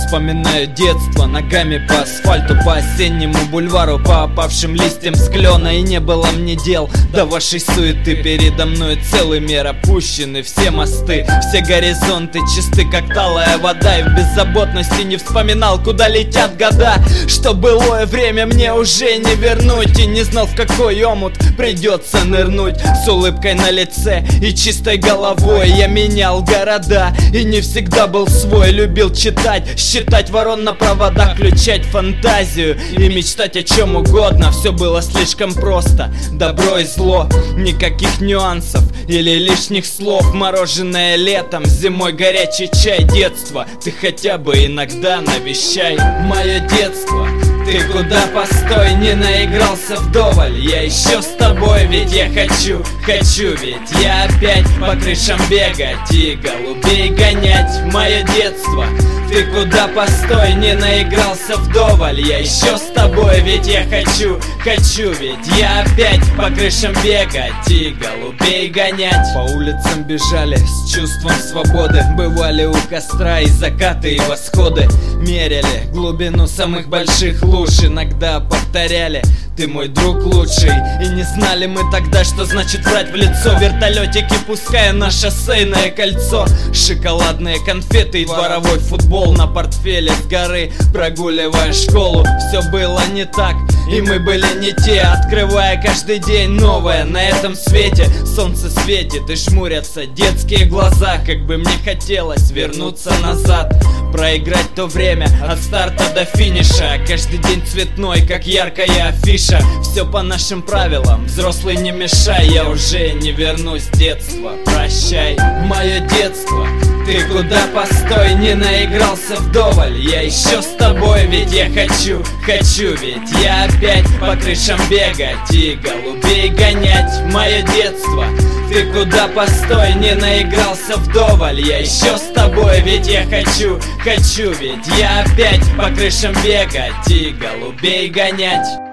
Вспоминаю детство, ногами по асфальту, по осеннему бульвару, по опавшим листьям с клена. И не было мне дел до вашей суеты. Передо мной целый мир, опущены все мосты, все горизонты чисты, как талая вода. И в беззаботности не вспоминал, куда летят года, что былое время мне уже не вернуть. И не знал, в какой омут придется нырнуть. С улыбкой на лице и чистой головой я менял города, и не всегда был свой. Любил читать, считать ворон на проводах, включать фантазию и мечтать о чем угодно. Все было слишком просто, добро и зло, никаких нюансов или лишних слов. Мороженое летом, зимой горячий чай. Детство, ты хотя бы иногда навещай. Мое детство, ты куда постой, не наигрался вдоволь. Я еще с тобой, ведь я хочу, ведь я опять по крышам бегать и голубей гонять. Мое детство, ты куда постой, не наигрался вдоволь. Я еще с тобой, ведь я хочу, ведь я опять по крышам бегать и голубей гонять. По улицам бежали с чувством свободы, бывали у костра и закаты, и восходы. Меряли глубину самых больших луж, иногда повторяли: ты мой друг лучший. И не знали мы тогда, что значит врать в лицо. Вертолетики, пуская на шоссейное кольцо, шоколадные конфеты и дворовой футбол на портфеле с горы, прогуливая школу. Все было не так, и мы были не те, открывая каждый день новое на этом свете. Солнце светит и жмурятся детские глаза, как бы мне хотелось вернуться назад, проиграть то время от старта до финиша. Каждый день цветной, как яркая афиша. Все по нашим правилам, взрослый не мешай. Я уже не вернусь, детство, прощай. Мое детство, ты куда постой, не наигрался вдоволь. Я еще с тобой, ведь я хочу, ведь я опять по крышам бегать и голубей гонять. Мое детство, ты куда постой, не наигрался вдоволь. Я еще с тобой, ведь я хочу, ведь я опять по крышам бегать и голубей гонять.